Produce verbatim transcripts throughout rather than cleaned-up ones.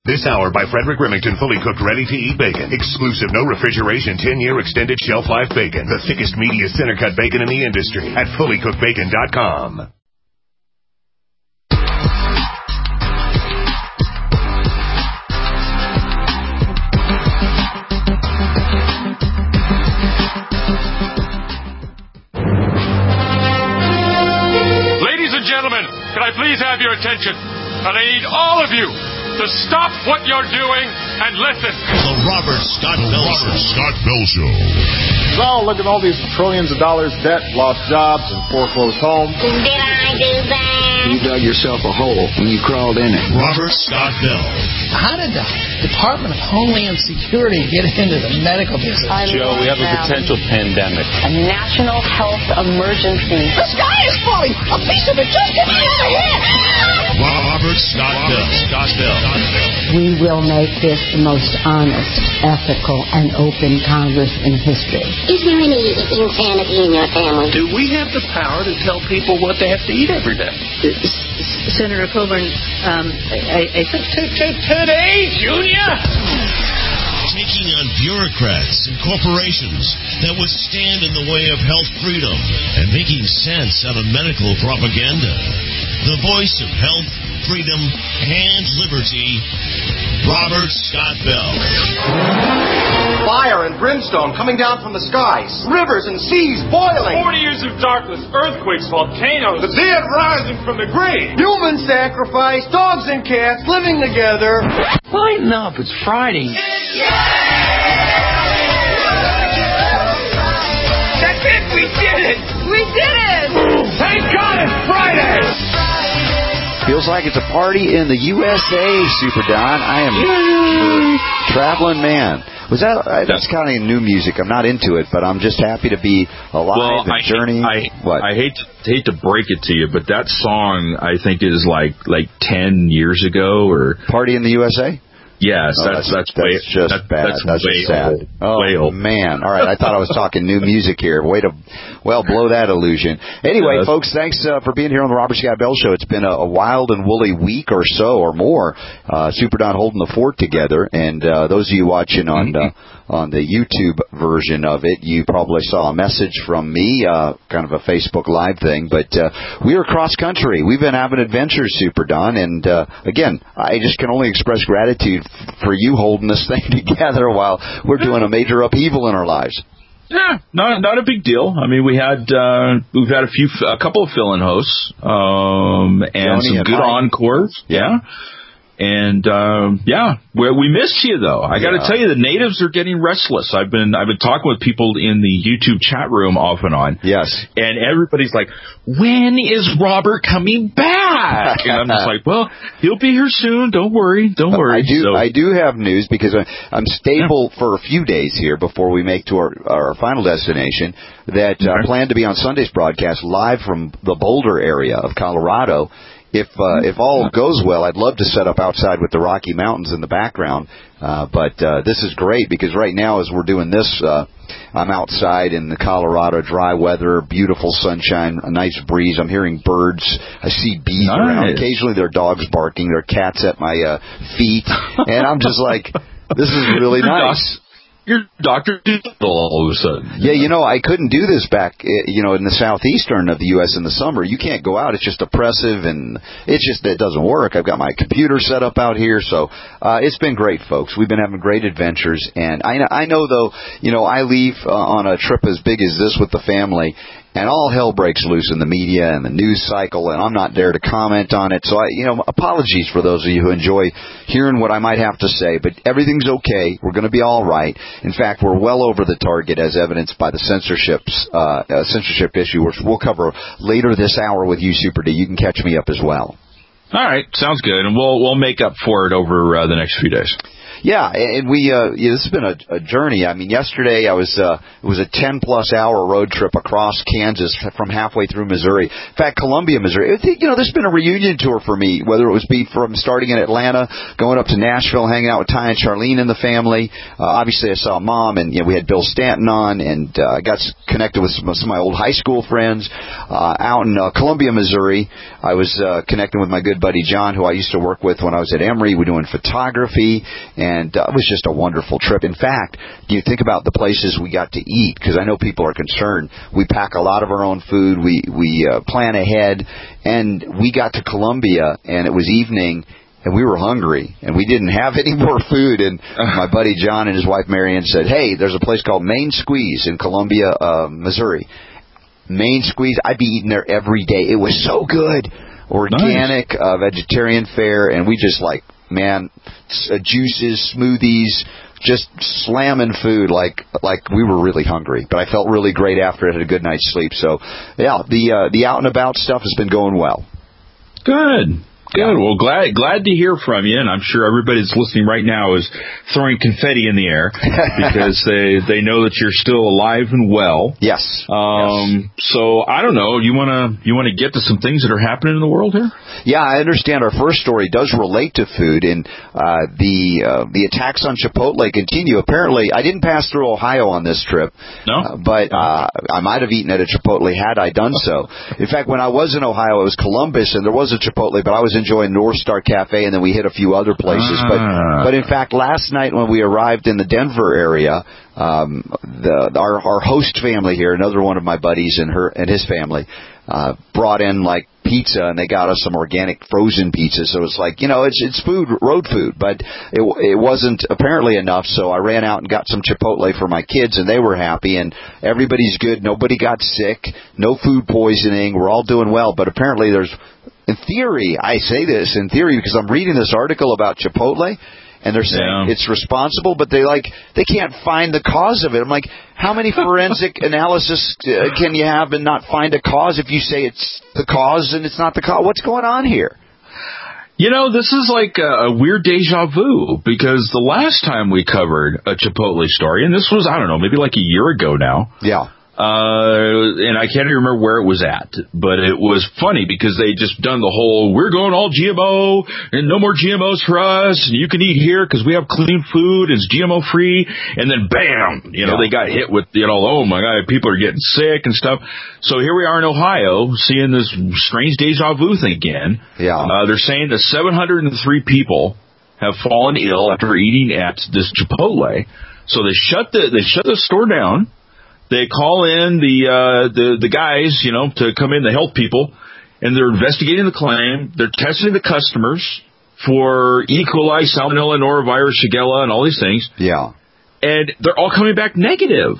This hour by Frederick Remington, fully cooked, ready-to-eat bacon. Exclusive, no refrigeration, ten-year extended shelf life bacon. The thickest, meatiest, center-cut bacon in the industry at fully cooked bacon dot com. Ladies and gentlemen, can I please have your attention? And I need all of you to stop what you're doing and listen. The Robert Scott Bell Show. Robert Scott Bell Show. So, look at all these trillions of dollars debt, lost jobs, and foreclosed homes. Did I do that? You dug yourself a hole when you crawled in it. Robert Scott Bell. How did the Department of Homeland Security get into the medical business? I Joe, we have a potential pandemic. A national health emergency. The sky is falling! A piece of it just hit me on the head! Robert Scott Bell. Scott Bell. We will make this the most honest, ethical, and open Congress in history. Is there any insanity in your family? Do we have the power to tell people what they have to eat every day? Senator Coburn, um, I, I think... Today, Junior! Taking on bureaucrats and corporations that would stand in the way of health freedom and making sense out of medical propaganda. The voice of health, freedom, and liberty, Robert Scott Bell. Fire and brimstone coming down from the skies. Rivers and seas boiling. Forty years of darkness, earthquakes, volcanoes. The dead rising from the grave. Human sacrifice, dogs and cats living together. Lighten up, it's Friday. That's it, we did it! We did it! Thank God it's Friday! Feels like it's a party in the U S A, Super Don. I am a traveling man. Was that uh, that's kind of new music? I'm not into it, but I'm just happy to be alive well, and I journeying. Hate, I, what? I hate to, hate to break it to you, but that song I think is like like ten years ago or Party in the U S A. Yes, oh, that's, that's that's, that's way, just that, bad. That's, that's way just sad. Old. Oh way old. Man! All right, I thought I was talking new music here. Way to, well, blow that illusion. Anyway, yes. folks, thanks uh, for being here on the Robert Scott Bell Show. It's been a, a wild and woolly week or so or more. Uh, Super Don holding the fort together, and uh, those of you watching on uh, on the YouTube version of it, you probably saw a message from me, uh, kind of a Facebook Live thing. But uh, we are cross country. We've been having adventures, Super Don, and uh, again, I just can only express gratitude for you holding this thing together while we're doing a major upheaval in our lives. Yeah, not not a big deal. I mean, we had uh, we've had a few, a couple of fill-in hosts, um, and Johnny some and good Mike. encores. Yeah. And um, yeah, we we missed you though. I got to Yeah. tell you, the natives are getting restless. I've been I've been talking with people in the YouTube chat room off and on. Yes, and everybody's like, "When is Robert coming back?" And I'm just like, "Well, he'll be here soon. Don't worry, don't worry." I do so, I do have news because I, I'm stable yeah. for a few days here before we make to our our final destination. That uh, okay. plan to be on Sunday's broadcast live from the Boulder area of Colorado. If uh, if all goes well, I'd love to set up outside with the Rocky Mountains in the background. Uh, but uh, this is great because right now, as we're doing this, uh, I'm outside in the Colorado, dry weather, beautiful sunshine, a nice breeze. I'm hearing birds. I see bees nice. around. Occasionally, there are dogs barking. There are cats at my uh, feet, and I'm just like, this is really nice. Your Doctor Doolittle all of a sudden. Yeah, you know, I couldn't do this back, you know, in the southeastern of the U S in the summer. You can't go out. It's just oppressive, and it's just, it doesn't work. I've got my computer set up out here, so uh, it's been great, folks. We've been having great adventures, and I, I know, though, you know, I leave uh, on a trip as big as this with the family, and all hell breaks loose in the media and the news cycle, and I'm not there to comment on it. So, I, you know, apologies for those of you who enjoy hearing what I might have to say, but everything's okay. We're going to be all right. In fact, we're well over the target, as evidenced by the censorship's, uh, uh, censorship issue, which we'll cover later this hour with you, Super D. You can catch me up as well. All right, sounds good, and we'll we'll make up for it over uh, the next few days. Yeah, and we uh, yeah, this has been a, a journey. I mean, yesterday I was uh, it was a ten plus hour road trip across Kansas from halfway through Missouri. In fact, Columbia, Missouri. I think, you know, there's been a reunion tour for me, whether it was be from starting in Atlanta, going up to Nashville, hanging out with Ty and Charlene and the family. Uh, obviously, I saw Mom, and you know, we had Bill Stanton on, and uh, I got connected with some, some of my old high school friends uh, out in uh, Columbia, Missouri. I was uh, connecting with my good buddy John, who I used to work with when I was at Emory. We're doing photography, and uh, it was just a wonderful trip. In fact, you think about the places we got to eat, because I know people are concerned. We pack a lot of our own food. We we uh, plan ahead, and we got to Columbia, and it was evening, and we were hungry, and we didn't have any more food. And my buddy John and his wife Marion said, "Hey, there's a place called Main Squeeze in Columbia, uh, Missouri. Main Squeeze, I'd be eating there every day. It was so good, organic, nice. uh, vegetarian fare, and we just like, man, uh, juices, smoothies." Just slamming food like like we were really hungry, but I felt really great after it. Had a good night's sleep. So, yeah, the uh, the out and about stuff has been going well. Good. Good. Well, glad glad to hear from you, and I'm sure everybody that's listening right now is throwing confetti in the air because they they know that you're still alive and well. Yes. Um. Yes. So I don't know. You wanna you wanna get to some things that are happening in the world here? Yeah, I understand. Our first story does relate to food, and uh, the uh, the attacks on Chipotle continue. Apparently, I didn't pass through Ohio on this trip. No. Uh, but uh, I might have eaten at a Chipotle had I done so. In fact, when I was in Ohio, it was Columbus, and there was a Chipotle, but I was enjoying North Star Cafe, and then we hit a few other places. Ah. But but in fact, last night when we arrived in the Denver area, um, the our our host family here, another one of my buddies and her and his family, uh, brought in like pizza, and they got us some organic frozen pizza. So it's like, you know, it's it's food, road food, but it it wasn't apparently enough. So I ran out and got some Chipotle for my kids, and they were happy, and everybody's good. Nobody got sick, no food poisoning. We're all doing well. But apparently there's, in theory, I say this in theory because I'm reading this article about Chipotle, and they're saying yeah. it's responsible, but they like they can't find the cause of it. I'm like, how many forensic analysis uh, can you have and not find a cause if you say it's the cause and it's not the cause? What's going on here? You know, this is like a, a weird deja vu, because the last time we covered a Chipotle story, and this was, I don't know, maybe like a year ago now. Yeah. Uh, and I can't even remember where it was at, but it was funny because they just done the whole, we're going all G M O and no more G M Os for us, and you can eat here because we have clean food, it's G M O free, and then bam, you know, yeah. they got hit with, you know, oh my God, people are getting sick and stuff. So here we are in Ohio seeing this strange deja vu thing again. Yeah. Uh, they're saying that seven hundred three people have fallen ill after eating at this Chipotle. So they shut the, they shut the store down. They call in the, uh, the, the guys, you know, to come in, the health people, and they're investigating the claim. They're testing the customers for E. coli, Salmonella, Norovirus, Shigella, and all these things. Yeah. And they're all coming back negative.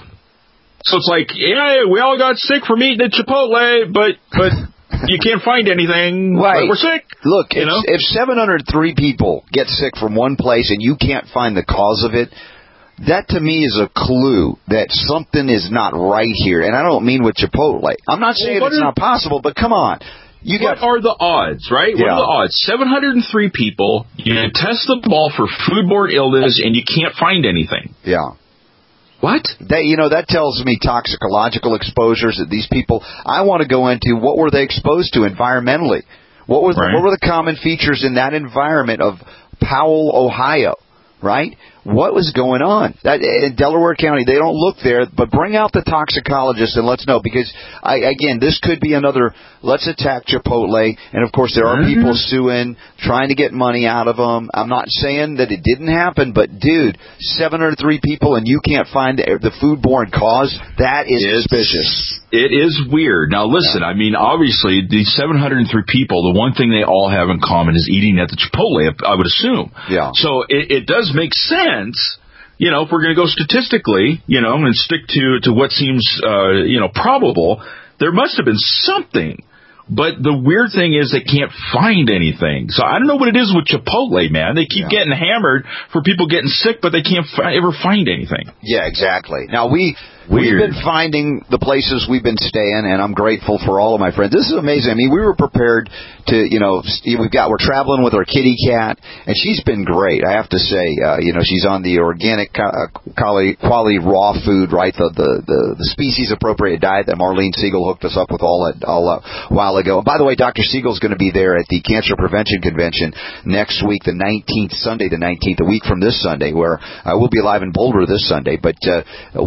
So it's like, yeah, we all got sick from eating at Chipotle, but, but you can't find anything. Right. We're sick. Look, you if, know? if seven hundred three people get sick from one place and you can't find the cause of it, that to me is a clue that something is not right here. And I don't mean with Chipotle. I'm not saying well, it's are, not possible, but come on. You what got, are the odds, right? Yeah. What are the odds? seven hundred three people, you test them all for foodborne illness, and you can't find anything. Yeah. What? That, you know, that tells me toxicological exposures that these people, I want to go into what were they exposed to environmentally? What was right. the, what were the common features in that environment of Powell, Ohio, right? What was going on? That, in Delaware County, they don't look there, but bring out the toxicologist and let's know. Because, I, again, this could be another, let's attack Chipotle. And, of course, there are mm-hmm. people suing, trying to get money out of them. I'm not saying that it didn't happen, but, dude, seven hundred three people and you can't find the, the foodborne cause? That is it's, suspicious. It is weird. Now, listen, yeah. I mean, obviously, these seven hundred three people, the one thing they all have in common is eating at the Chipotle, I would assume. Yeah. So it, it does make sense. You know, if we're going to go statistically, you know, and stick to, to what seems, uh, you know, probable, there must have been something. But the weird thing is they can't find anything. So I don't know what it is with Chipotle, man. They keep yeah. getting hammered for people getting sick, but they can't fi- ever find anything. Yeah, exactly. Now, we We've been finding the places we've been staying, and I'm grateful for all of my friends. This is amazing. I mean, we were prepared to, you know, we've got, we're traveling with our kitty cat, and she's been great. I have to say, uh, you know, she's on the organic uh, quality, quality raw food, right? The, the, the, the species appropriate diet that Marlene Siegel hooked us up with all a, all a while ago. And by the way, Doctor Siegel's going to be there at the Cancer Prevention Convention next week, the nineteenth, Sunday the nineteenth, a week from this Sunday, where I will be live in Boulder this Sunday. But uh,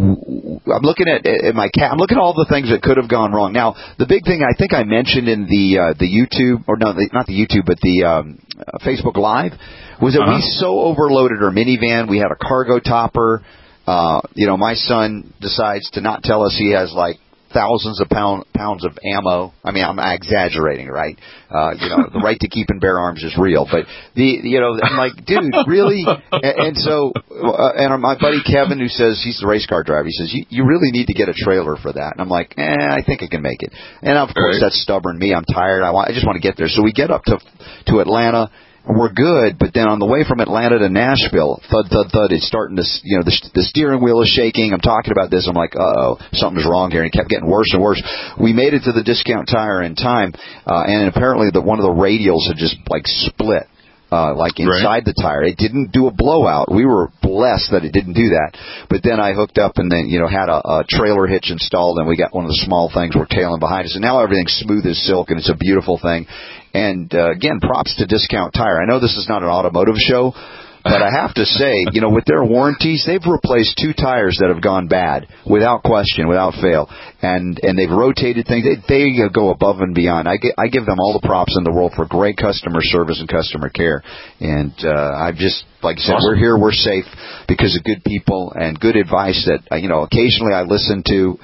I'm looking at, at my cat. I'm looking at all the things that could have gone wrong. Now, the big thing I think I mentioned in the uh, the YouTube, or no, the, not the YouTube, but the um, uh, Facebook Live, was that uh-huh. we so overloaded our minivan. We had a cargo topper. Uh, you know, my son decides to not tell us he has like thousands of pound, pounds of ammo. I mean, I'm exaggerating, right? Uh, you know, the right to keep and bear arms is real. But, the you know, I'm like, dude, really? And, and so, uh, and my buddy Kevin, who says he's the race car driver, he says, you, you really need to get a trailer for that. And I'm like, eh, I think I can make it. And, of course, right. That's stubborn me. I'm tired. I, want, I just want to get there. So we get up to to Atlanta. We're good, but then on the way from Atlanta to Nashville, thud, thud, thud, it's starting to, you know, the, the steering wheel is shaking. I'm talking about this. I'm like, uh-oh, something's wrong here. And it kept getting worse and worse. We made it to the Discount Tire in time, uh, and apparently the, one of the radials had just, like, split. Uh, like inside right. the tire. It didn't do a blowout. We were blessed that it didn't do that. But then I hooked up and then, you know, had a, a trailer hitch installed, and we got one of the small things we're tailing behind us. And now everything's smooth as silk, and it's a beautiful thing. And, uh, again, props to Discount Tire. I know this is not an automotive show, but I have to say, you know, with their warranties, they've replaced two tires that have gone bad without question, without fail. And and they've rotated things. They, they go above and beyond. I, get, I give them all the props in the world for great customer service and customer care. And uh, I've just, like I said, awesome. We're here, we're safe because of good people and good advice that, uh, you know, occasionally I listen to.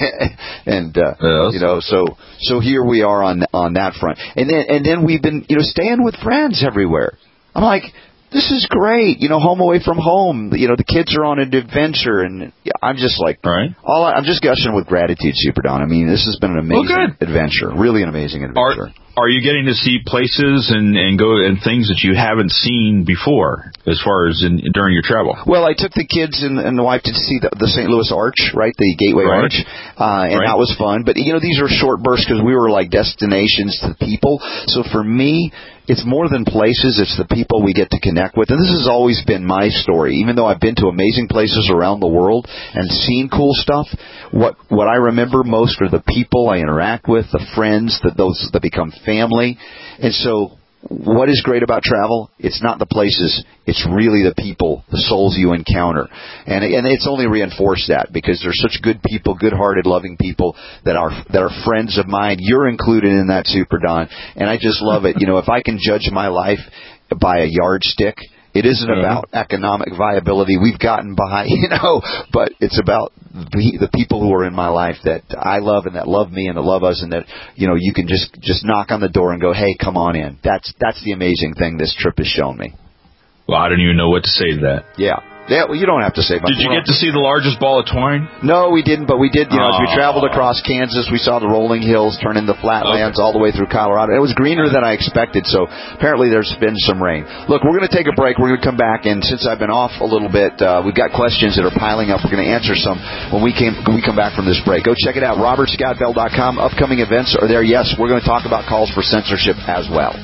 and, uh, yes. you know, so so here we are on on that front. And then, and then we've been, you know, staying with friends everywhere. I'm like, this is great, you know, home away from home. You know, the kids are on an adventure, and I'm just like, right. all I, I'm just gushing with gratitude, Super Don. I mean, this has been an amazing well, adventure, really an amazing adventure. Are, are you getting to see places and, and go and things that you haven't seen before, as far as in, during your travel? Well, I took the kids and, and the wife to see the, the Saint Louis Arch, right, the Gateway right. Arch, uh, and right. that was fun. But you know, these are short bursts because we were like destinations to people. So for me, it's more than places, it's the people we get to connect with. And this has always been my story. Even though I've been to amazing places around the world and seen cool stuff, what what I remember most are the people I interact with, the friends, the, those that become family. And so what is great about travel? It's not the places. It's really the people, the souls you encounter. And and it's only reinforced that because there's such good people, good-hearted, loving people that are that are friends of mine. You're included in that, Super Don. And I just love it. You know, if I can judge my life by a yardstick, it isn't mm-hmm. about economic viability. We've gotten by, you know, but it's about the, the people who are in my life that I love and that love me and that love us, and that, you know, you can just, just knock on the door and go, hey, come on in. That's that's the amazing thing this trip has shown me. Well, I don't even know what to say to that. Yeah. Yeah, well, you don't have to say much. Did you get to see the largest ball of twine? No, we didn't, but we did. You know, Aww. As we traveled across Kansas, we saw the rolling hills turn into flatlands okay. all the way through Colorado. It was greener than I expected, so apparently there's been some rain. Look, we're going to take a break. We're going to come back, and since I've been off a little bit, uh, we've got questions that are piling up. We're going to answer some when we came when we come back from this break. Go check it out, robert scott bell dot com. Upcoming events are there. Yes, we're going to talk about calls for censorship as well.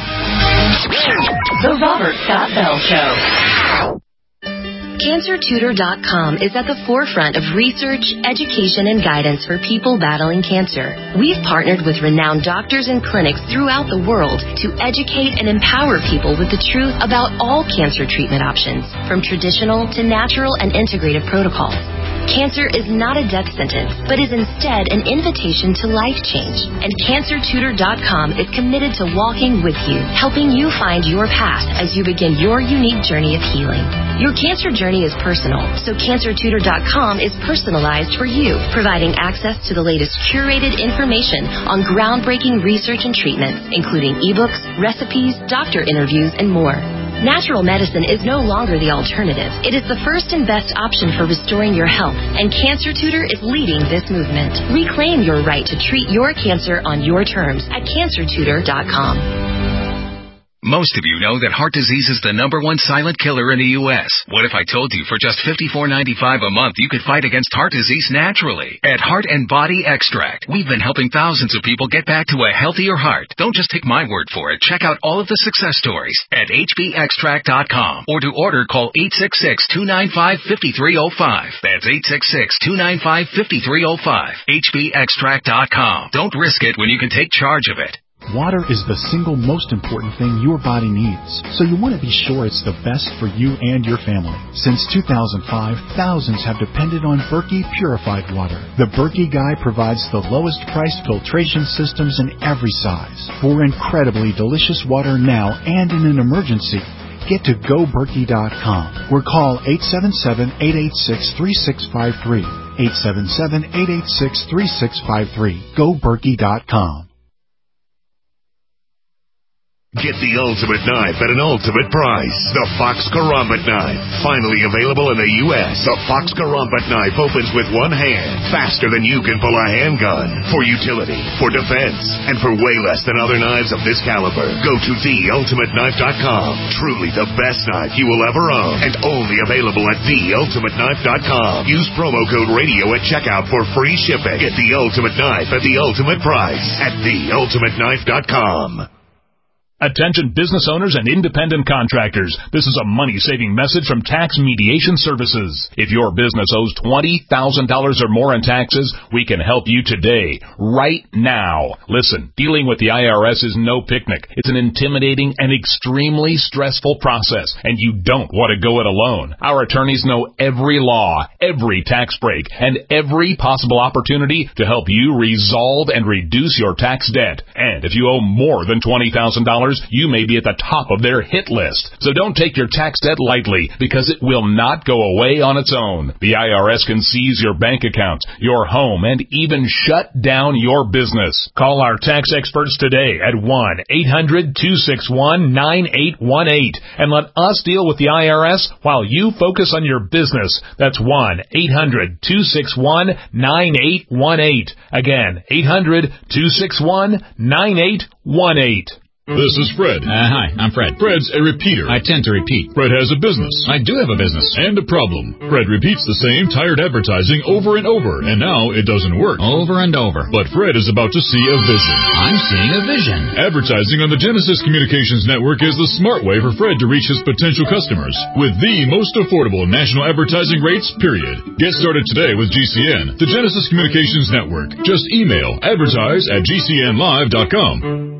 The Robert Scott Bell Show. Cancer Tutor dot com is at the forefront of research, education, and guidance for people battling cancer. We've partnered with renowned doctors and clinics throughout the world to educate and empower people with the truth about all cancer treatment options, from traditional to natural and integrative protocols. Cancer is not a death sentence, but is instead an invitation to life change. And Cancer Tutor dot com is committed to walking with you, helping you find your path as you begin your unique journey of healing. Your cancer journey is personal, so Cancer Tutor dot com is personalized for you, providing access to the latest curated information on groundbreaking research and treatments, including ebooks, recipes, doctor interviews, and more. Natural medicine is no longer the alternative. It is the first and best option for restoring your health, and Cancer Tutor is leading this movement. Reclaim your right to treat your cancer on your terms at Cancer Tutor dot com. Most of you know that heart disease is the number one silent killer in the U S What if I told you for just fifty-four ninety-five a month you could fight against heart disease naturally? At Heart and Body Extract, we've been helping thousands of people get back to a healthier heart. Don't just take my word for it. Check out all of the success stories at H B extract dot com. Or to order, call eight six six, two nine five, five three zero five. That's eight six six, two nine five, five three zero five. H B extract dot com. Don't risk it when you can take charge of it. Water is the single most important thing your body needs, so you want to be sure it's the best for you and your family. Since two thousand five, thousands have depended on Berkey purified water. The Berkey Guy provides the lowest priced filtration systems in every size. For incredibly delicious water now and in an emergency, get to go berkey dot com or call eight seven seven, eight eight six, three six five three. eight seven seven, eight eight six, three six five three. go berkey dot com. Get the ultimate knife at an ultimate price. The Fox Karambit knife. Finally available in the U S The Fox Karambit knife opens with one hand, faster than you can pull a handgun. For utility, for defense, and for way less than other knives of this caliber. Go to the ultimate knife dot com. Truly the best knife you will ever own. And only available at the ultimate knife dot com. Use promo code radio at checkout for free shipping. Get the ultimate knife at the ultimate price at the ultimate knife dot com. Attention business owners and independent contractors. This is a money-saving message from Tax Mediation Services. If your business owes twenty thousand dollars or more in taxes, we can help you today, right now. Listen, dealing with the I R S is no picnic. It's an intimidating and extremely stressful process, and you don't want to go it alone. Our attorneys know every law, every tax break, and every possible opportunity to help you resolve and reduce your tax debt. And if you owe more than twenty thousand dollars, you may be at the top of their hit list. So don't take your tax debt lightly, because it will not go away on its own. The I R S can seize your bank account, your home, and even shut down your business. Call our tax experts today at one eight hundred, two six one, nine eight one eight and let us deal with the I R S while you focus on your business. That's one eight hundred, two six one, nine eight one eight. Again, eight hundred, two six one, nine eight one eight. This is Fred. Uh, hi, I'm Fred. Fred's a repeater. I tend to repeat. Fred has a business. I do have a business. And a problem. Fred repeats the same tired advertising over and over, and now it doesn't work. Over and over. But Fred is about to see a vision. I'm seeing a vision. Advertising on the Genesis Communications Network is the smart way for Fred to reach his potential customers with the most affordable national advertising rates, period. Get started today with G C N, the Genesis Communications Network. Just email advertise at g c n live dot com.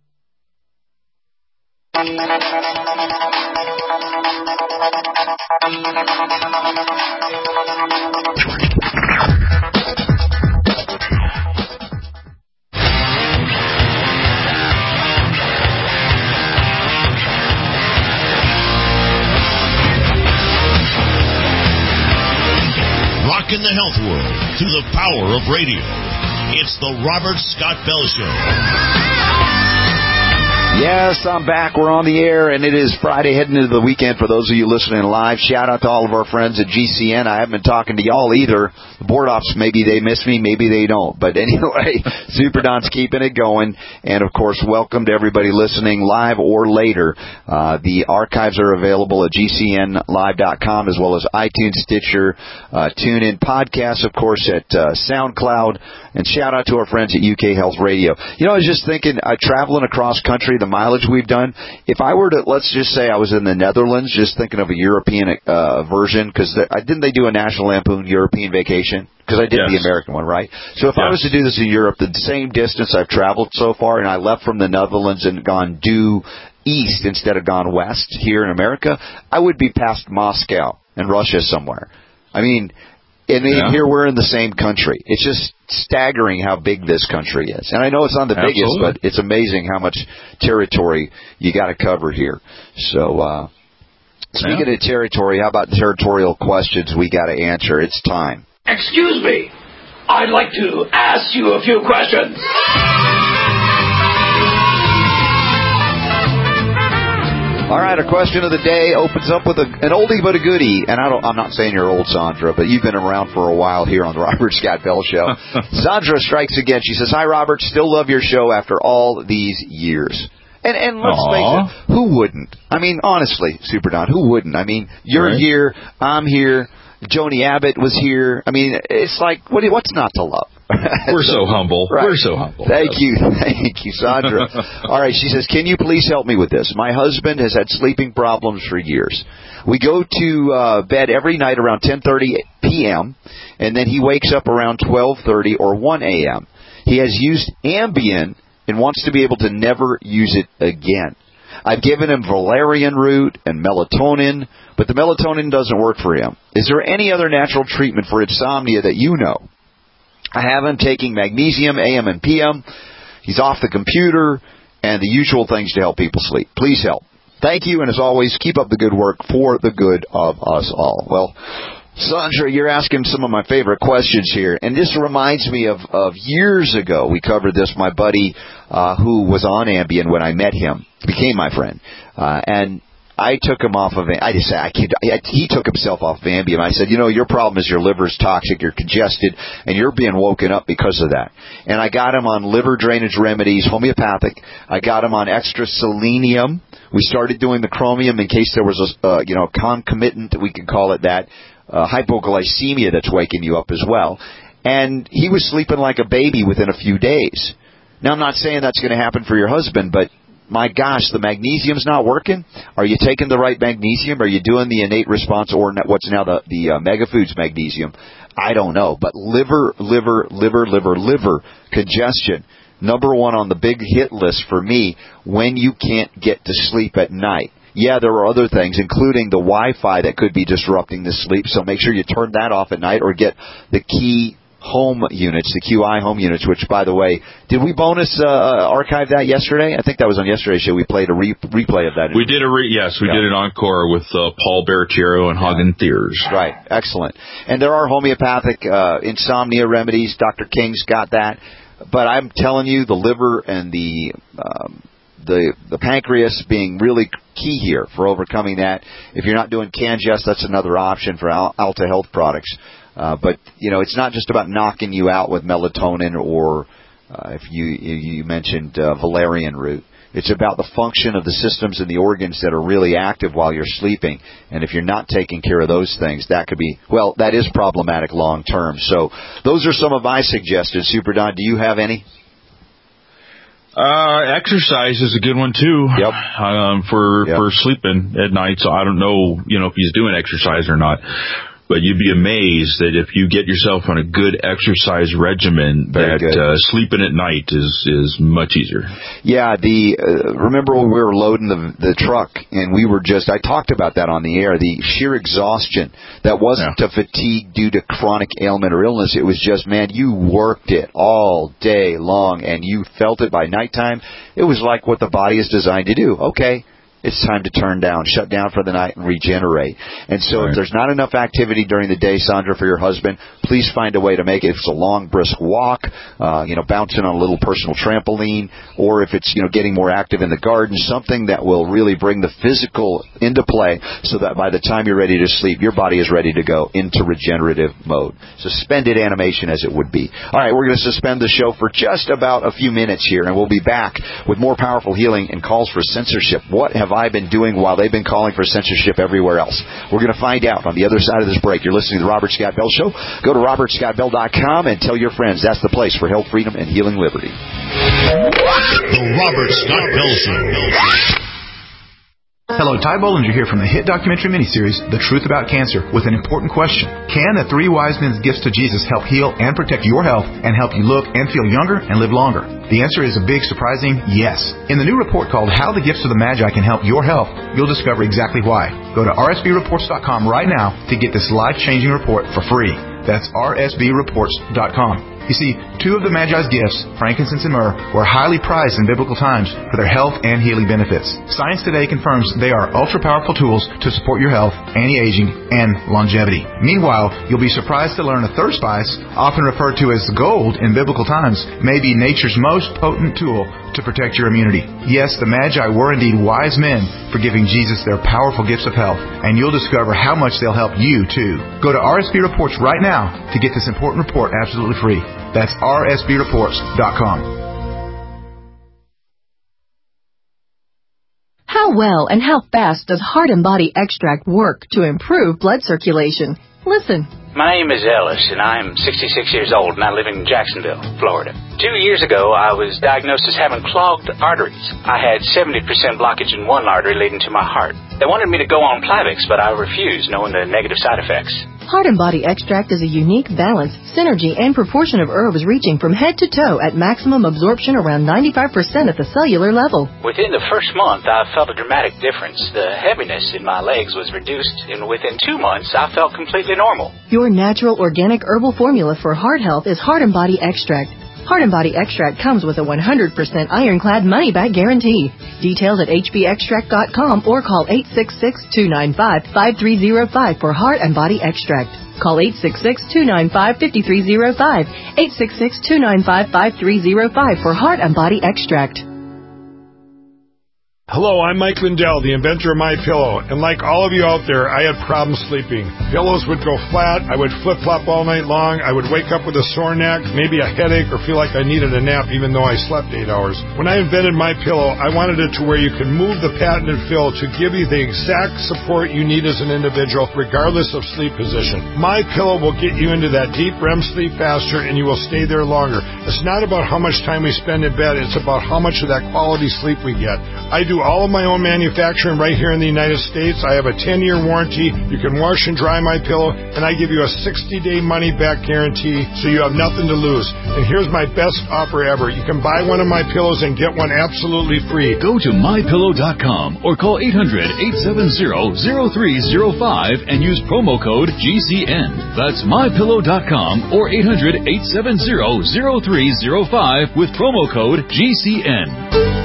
Rockin' the health world through the power of radio. It's the Robert Scott Bell Show. Yes, I'm back. We're on the air, and it is Friday heading into the weekend for those of you listening live. Shout out to all of our friends at G C N. I haven't been talking to y'all either. The board ops, maybe they miss me, maybe they don't. But anyway, Super Don's keeping it going. And, of course, welcome to everybody listening live or later. Uh, the archives are available at g c n live dot com as well as iTunes, Stitcher, uh, TuneIn, podcasts, of course, at uh, SoundCloud. And shout out to our friends at U K Health Radio. You know, I was just thinking, uh, traveling across country, the mileage we've done, if I were to, let's just say I was in the Netherlands, just thinking of a European uh, version, because didn't they do a National Lampoon European Vacation? Because I did yes. the American one, right? So if yes. I was to do this in Europe, the same distance I've traveled so far, and I left from the Netherlands and gone due east instead of gone west here in America, I would be past Moscow and Russia somewhere. I mean... And yeah. here we're in the same country. It's just staggering how big this country is. And I know it's not the Absolutely. biggest, but it's amazing how much territory you got to cover here. So, uh, speaking yeah. of territory, how about the territorial questions we got to answer? It's time. Excuse me. I'd like to ask you a few questions. All right, our question of the day opens up with a, an oldie but a goodie. And I don't, I'm not saying you're old, Sandra, but you've been around for a while here on the Robert Scott Bell Show. Sandra strikes again. She says, "Hi, Robert. Still love your show after all these years." And and let's Aww. face it, who wouldn't? I mean, honestly, Super Don, who wouldn't? I mean, you're right. here, I'm here, Joni Abbott was here. I mean, it's like, what? what's not to love? We're so, so humble. Right. We're so humble. Thank you. Thank you, Sandra. All right, she says, can you please help me with this? My husband has had sleeping problems for years. We go to uh, bed every night around ten thirty p.m., and then he wakes up around twelve thirty or one a.m. He has used Ambien and wants to be able to never use it again. I've given him valerian root and melatonin, but the melatonin doesn't work for him. Is there any other natural treatment for insomnia that you know? I have him taking magnesium, A M and P M. He's off the computer and the usual things to help people sleep. Please help. Thank you, and as always, keep up the good work for the good of us all. Well, Sandra, you're asking some of my favorite questions here, and this reminds me of, of years ago. We covered this. My buddy uh, who was on Ambien when I met him became my friend, uh, and I took him off of. I just said I can't, he took himself off of Ambien. I said, you know, your problem is your liver's toxic, you're congested, and you're being woken up because of that. And I got him on liver drainage remedies, homeopathic. I got him on extra selenium. We started doing the chromium in case there was a uh, you know concomitant, we could call it that. Uh, hypoglycemia that's waking you up as well. And he was sleeping like a baby within a few days. Now, I'm not saying that's going to happen for your husband, but my gosh, the magnesium's not working. Are you taking the right magnesium? Are you doing the innate response or what's now the, the uh, Mega Foods magnesium? I don't know. But liver, liver, liver, liver, liver congestion, number one on the big hit list for me when you can't get to sleep at night. Yeah, there are other things, including the Wi-Fi that could be disrupting the sleep, so make sure you turn that off at night or get the key home units, the Q I home units, which, by the way, did we bonus uh, archive that yesterday? I think that was on yesterday's show. We played a re- replay of that. We did a re- yes, we yeah. did an encore with uh, Paul Baratiero and Hagen yeah. Thiers. Right, excellent. And there are homeopathic uh, insomnia remedies. Doctor King's got that. But I'm telling you, the liver and the um, the the pancreas being really key here for overcoming that. If you're not doing Cangest, that's another option for Al- Alta Health products. Uh, but, you know, it's not just about knocking you out with melatonin or uh, if you you mentioned uh, valerian root. It's about the function of the systems and the organs that are really active while you're sleeping. And if you're not taking care of those things, that could be, well, that is problematic long term. So those are some of my suggestions. Super Don, do you have any? Uh, exercise is a good one too. Yep. Um, for, yep. for sleeping at night. So I don't know, you know, if he's doing exercise or not. But you'd be amazed that if you get yourself on a good exercise regimen, Very that uh, sleeping at night is is much easier. Yeah, the uh, remember when we were loading the the truck and we were just, I talked about that on the air, the sheer exhaustion that wasn't yeah. a fatigue due to chronic ailment or illness. It was just, man, you worked it all day long and you felt it by nighttime. It was like what the body is designed to do. Okay. It's time to turn down, shut down for the night, and regenerate. And so right. if there's not enough activity during the day, Sandra, for your husband, please find a way to make it. If it's a long, brisk walk, uh, you know, bouncing on a little personal trampoline, or if it's, you know, getting more active in the garden, something that will really bring the physical into play so that by the time you're ready to sleep, your body is ready to go into regenerative mode. Suspended animation, as it would be. All right, we're going to suspend the show for just about a few minutes here, and we'll be back with more powerful healing and calls for censorship. What have I been doing while they've been calling for censorship everywhere else? We're going to find out on the other side of this break. You're listening to the Robert Scott Bell Show. Go to robert scott bell dot com and tell your friends that's the place for health, freedom, and healing liberty. The Robert Scott Bell Show. Hello, Ty Bollinger here from the hit documentary miniseries, The Truth About Cancer, with an important question. Can the three wise men's gifts to Jesus help heal and protect your health and help you look and feel younger and live longer? The answer is a big, surprising yes. In the new report called How the Gifts of the Magi Can Help Your Health, you'll discover exactly why. Go to r s b reports dot com right now to get this life-changing report for free. That's r s b reports dot com. You see, two of the Magi's gifts, frankincense and myrrh, were highly prized in biblical times for their health and healing benefits. Science today confirms they are ultra-powerful tools to support your health, anti-aging, and longevity. Meanwhile, you'll be surprised to learn a third spice, often referred to as gold in biblical times, may be nature's most potent tool to protect your immunity. Yes, the Magi were indeed wise men for giving Jesus their powerful gifts of health, and you'll discover how much they'll help you, too. Go to R S B Reports right now to get this important report absolutely free. That's r s b reports dot com. How well and how fast does Heart and Body Extract work to improve blood circulation? Listen. My name is Ellis, and I'm sixty-six years old, and I live in Jacksonville, Florida. Two years ago, I was diagnosed as having clogged arteries. I had seventy percent blockage in one artery leading to my heart. They wanted me to go on Plavix, but I refused, knowing the negative side effects. Heart and Body Extract is a unique balance, synergy, and proportion of herbs reaching from head to toe at maximum absorption around ninety-five percent at the cellular level. Within the first month, I felt a dramatic difference. The heaviness in my legs was reduced, and within two months, I felt completely normal. Your natural organic herbal formula for heart health is Heart and Body Extract. Heart and Body Extract comes with a one hundred percent ironclad money-back guarantee. Details at h b extract dot com or call eight six six, two nine five, five three zero five for Heart and Body Extract. Call eight six six, two nine five, five three zero five, eight six six, two nine five, five three zero five for Heart and Body Extract. Hello, I'm Mike Lindell, the inventor of MyPillow, and like all of you out there, I had problems sleeping. Pillows would go flat, I would flip-flop all night long, I would wake up with a sore neck, maybe a headache, or feel like I needed a nap even though I slept eight hours. When I invented MyPillow, I wanted it to where you could move the patented fill to give you the exact support you need as an individual, regardless of sleep position. MyPillow will get you into that deep R E M sleep faster, and you will stay there longer. It's not about how much time we spend in bed, it's about how much of that quality sleep we get. I do all of my own manufacturing right here in the United States. I have a ten-year warranty. You can wash and dry my pillow, and I give you a sixty-day money-back guarantee, so you have nothing to lose. And here's my best offer ever. You can buy one of my pillows and get one absolutely free. Go to my pillow dot com or call eight hundred, eight seven zero, zero three zero five and use promo code G C N. That's my pillow dot com or eight hundred, eight seven zero, zero three zero five with promo code G C N.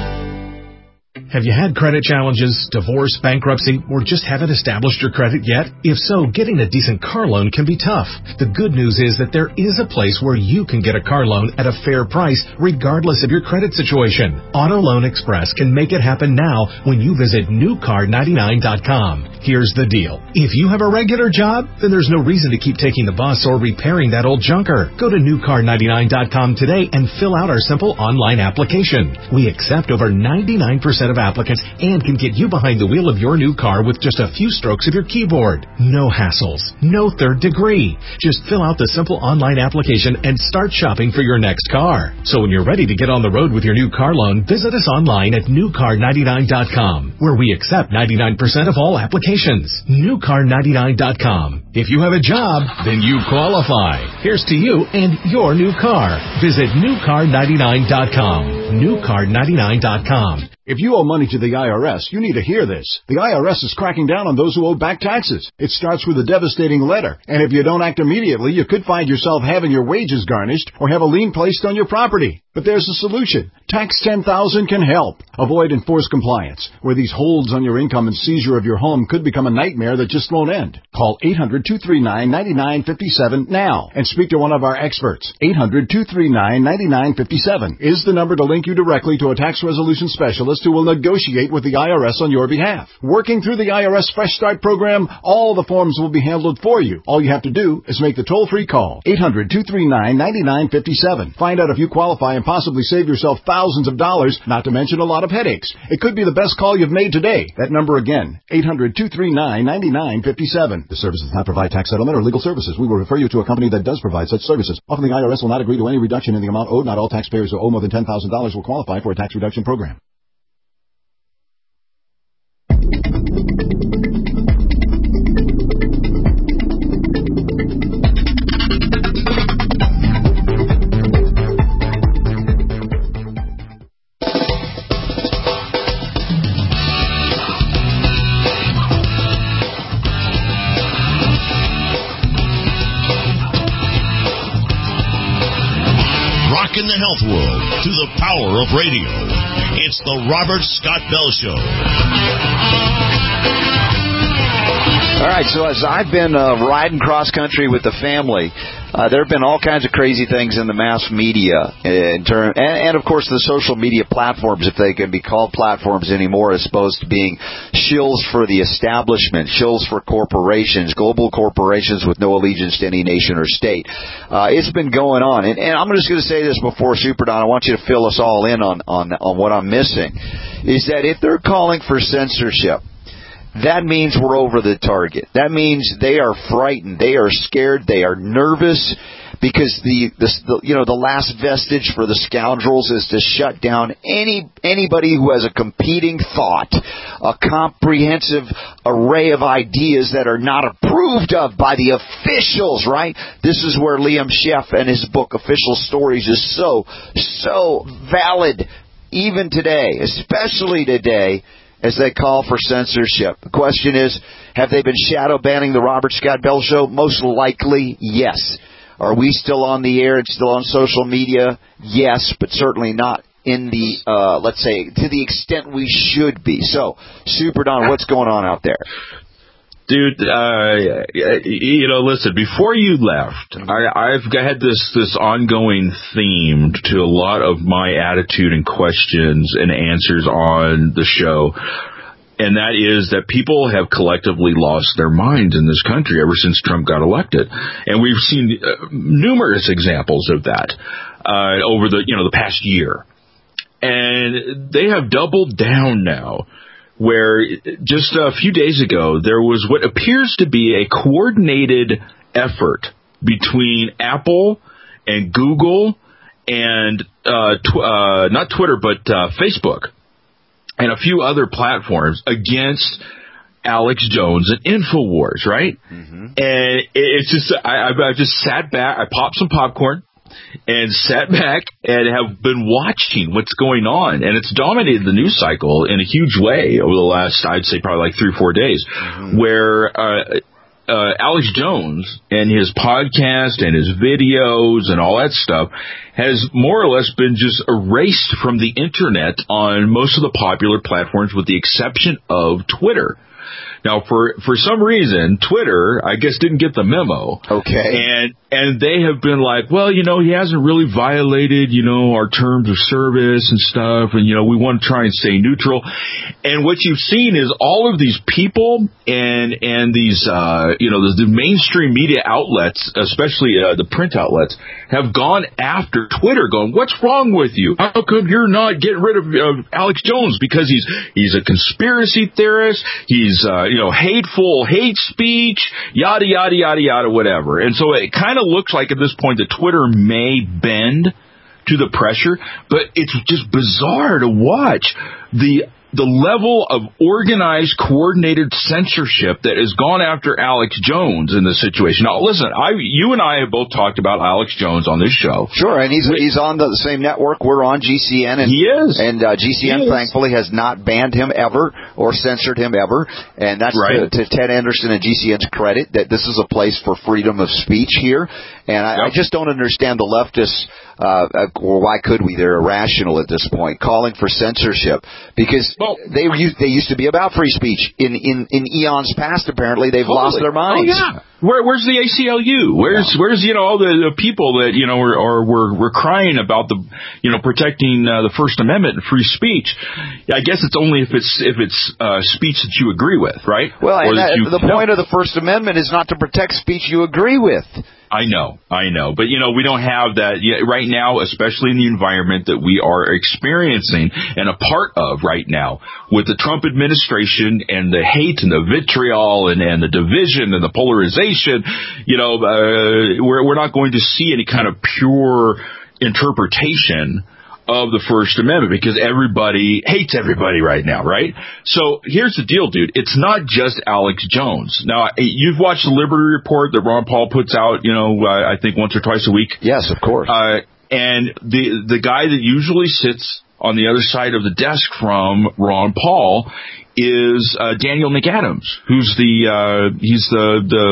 Have you had credit challenges, divorce, bankruptcy, or just haven't established your credit yet? If so, getting a decent car loan can be tough. The good news is that there is a place where you can get a car loan at a fair price, regardless of your credit situation. Auto Loan Express can make it happen now when you visit new car ninety-nine dot com. Here's the deal. If you have a regular job, then there's no reason to keep taking the bus or repairing that old junker. Go to new car ninety-nine dot com today and fill out our simple online application. We accept over ninety-nine percent of applicants and can get you behind the wheel of your new car with just a few strokes of your keyboard. No hassles, no third degree. Just fill out the simple online application and start shopping for your next car. So when you're ready to get on the road with your new car loan, visit us online at new car ninety-nine dot com, where we accept ninety-nine percent of all applications. new car ninety-nine dot com. If you have a job, then you qualify. Here's to you and your new car. Visit new car ninety-nine dot com. new car ninety-nine dot com. If you owe money to the I R S, you need to hear this. The I R S is cracking down on those who owe back taxes. It starts with a devastating letter, and if you don't act immediately, you could find yourself having your wages garnished or have a lien placed on your property. But there's a solution. Tax ten thousand can help. Avoid enforced compliance, where these holds on your income and seizure of your home could become a nightmare that just won't end. Call eight hundred, two three nine, nine nine five seven now and speak to one of our experts. eight hundred, two three nine, nine nine five seven is the number to link you directly to a tax resolution specialist who will negotiate with the I R S on your behalf. Working through the I R S Fresh Start program, all the forms will be handled for you. All you have to do is make the toll-free call. eight hundred, two three nine, nine nine five seven. Find out if you qualify and possibly save yourself thousands of dollars, not to mention a lot of headaches. It could be the best call you've made today. That number again, eight hundred, two three nine, nine nine five seven. The service does not provide tax settlement or legal services. We will refer you to a company that does provide such services. Often the I R S will not agree to any reduction in the amount owed. Not all taxpayers who owe more than ten thousand dollars will qualify for a tax reduction program. In the health world through the power of radio. It's the Robert Scott Bell Show. All right, so as I've been uh, riding cross country with the family, uh, there have been all kinds of crazy things in the mass media, in term, and, and of course the social media platforms, if they can be called platforms anymore, as opposed to being shills for the establishment, shills for corporations, global corporations with no allegiance to any nation or state. Uh, it's been going on, and, and I'm just going to say this before Super Don, I want you to fill us all in on, on, on what I'm missing, is that if they're calling for censorship, that means we're over the target. That means they are frightened. They are scared. They are nervous because the, the, the you know the last vestige for the scoundrels is to shut down any anybody who has a competing thought, a comprehensive array of ideas that are not approved of by the officials. Right? This is where Liam Sheff and his book Official Stories is so so valid even today, especially today, as they call for censorship. The question is, have they been shadow banning the Robert Scott Bell Show? Most likely, yes. Are we still on the air and still on social media? Yes, but certainly not in the, uh, let's say, to the extent we should be. So, Super Don, what's going on out there? Dude, uh, you know, listen, before you left, I, I've had this, this ongoing theme to a lot of my attitude and questions and answers on the show. And that is that people have collectively lost their minds in this country ever since Trump got elected. And we've seen uh, numerous examples of that, uh, over the, you know, the past year. And they have doubled down now, where just a few days ago, there was what appears to be a coordinated effort between Apple and Google and, uh, tw- uh not Twitter, but uh, Facebook and a few other platforms against Alex Jones and InfoWars, right? Mm-hmm. And it's just, I, I just sat back, I popped some popcorn, and sat back and have been watching what's going on. And it's dominated the news cycle in a huge way over the last, I'd say, probably like three or four days, mm-hmm. where uh, uh, Alex Jones and his podcast and his videos and all that stuff has more or less been just erased from the Internet on most of the popular platforms with the exception of Twitter. Now, for, for some reason, Twitter, I guess, didn't get the memo. Okay. And and they have been like, well, you know, he hasn't really violated, you know, our terms of service and stuff, and, you know, we want to try and stay neutral. And what you've seen is all of these people and and these, uh, you know, the, the mainstream media outlets, especially uh, the print outlets, have gone after Twitter, going, what's wrong with you? How come you're not getting rid of uh, Alex Jones? Because he's he's a conspiracy theorist. He's, uh, you know, hateful, hate speech, yada, yada, yada, yada, whatever. And so it kind of looks like at this point that Twitter may bend to the pressure, but it's just bizarre to watch the the level of organized, coordinated censorship that has gone after Alex Jones in this situation. Now, listen, I, you and I have both talked about Alex Jones on this show. Sure, and he's he's on the same network. We're on G C N. And, he is. And uh, G C N, thankfully, has not banned him ever or censored him ever. And that's right. to, to Ted Anderson and G C N's credit, that this is a place for freedom of speech here. And I, yep. I just don't understand the leftists, uh, or why could we? They're irrational at this point, calling for censorship. Because well, they they used to be about free speech. In, in, in eons past, apparently, they've totally. lost their minds. Oh, yeah. Where, where's the A C L U? Where's, yeah. where's, you know, all the, the people that, you know, are, are, were, were crying about the, you know, protecting uh, the First Amendment and free speech? I guess it's only if it's, if it's, uh, speech that you agree with, right? Well, and that, you, the point no. of the First Amendment is not to protect speech you agree with. I know, I know. But, you know, we don't have that yet right now, especially in the environment that we are experiencing and a part of right now with the Trump administration and the hate and the vitriol and, and the division and the polarization. You know, uh, we're, we're not going to see any kind of pure interpretation of the First Amendment because everybody hates everybody right now, right? So here's the deal, dude. It's not just Alex Jones. Now, you've watched the Liberty Report that Ron Paul puts out, you know, uh, I think once or twice a week. Yes, of course. Uh, and the the guy that usually sits on the other side of the desk from Ron Paul is uh, Daniel McAdams, who's the uh, he's the the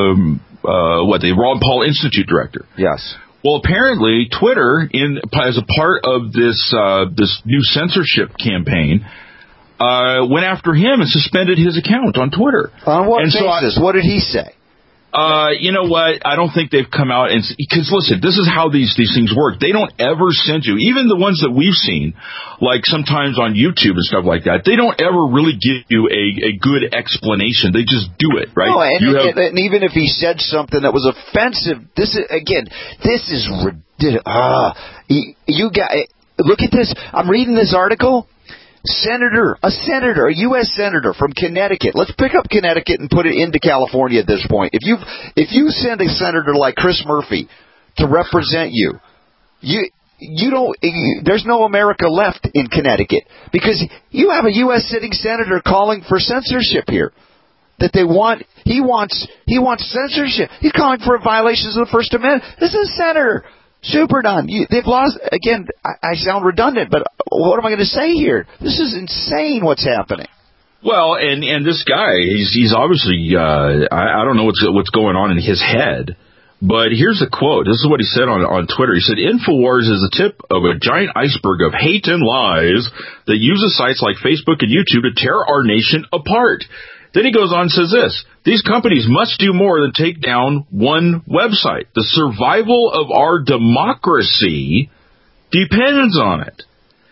uh, what the Ron Paul Institute director. Yes. Well, apparently, Twitter, in as a part of this uh, this new censorship campaign, uh, went after him and suspended his account on Twitter. On what and basis? So I, what did he say? Uh, you know what? I don't think they've come out and, because listen, this is how these, these things work. They don't ever send you, even the ones that we've seen, like sometimes on YouTube and stuff like that, they don't ever really give you a, a good explanation. They just do it, right? No, and, you have, and, and even if he said something that was offensive, this is, again, this is ridiculous. Uh, you, you got, look at this. I'm reading this article. Senator, a senator, a U S senator from Connecticut. Let's pick up Connecticut and put it into California at this point. If you if you send a senator like Chris Murphy to represent you, you you don't. You, there's no America left in Connecticut because you have a U S sitting senator calling for censorship here. That they want, he wants he wants censorship. He's calling for violations of the First Amendment. This is a senator. Super done. You, they've lost, again, I, I sound redundant, but what am I going to say here? This is insane what's happening. Well, and, and this guy, he's, he's obviously, uh, I, I don't know what's, what's going on in his head, but here's a quote. This is what he said on, on Twitter. He said, InfoWars is the tip of a giant iceberg of hate and lies that uses sites like Facebook and YouTube to tear our nation apart. Then he goes on and says this, these companies must do more than take down one website. The survival of our democracy depends on it.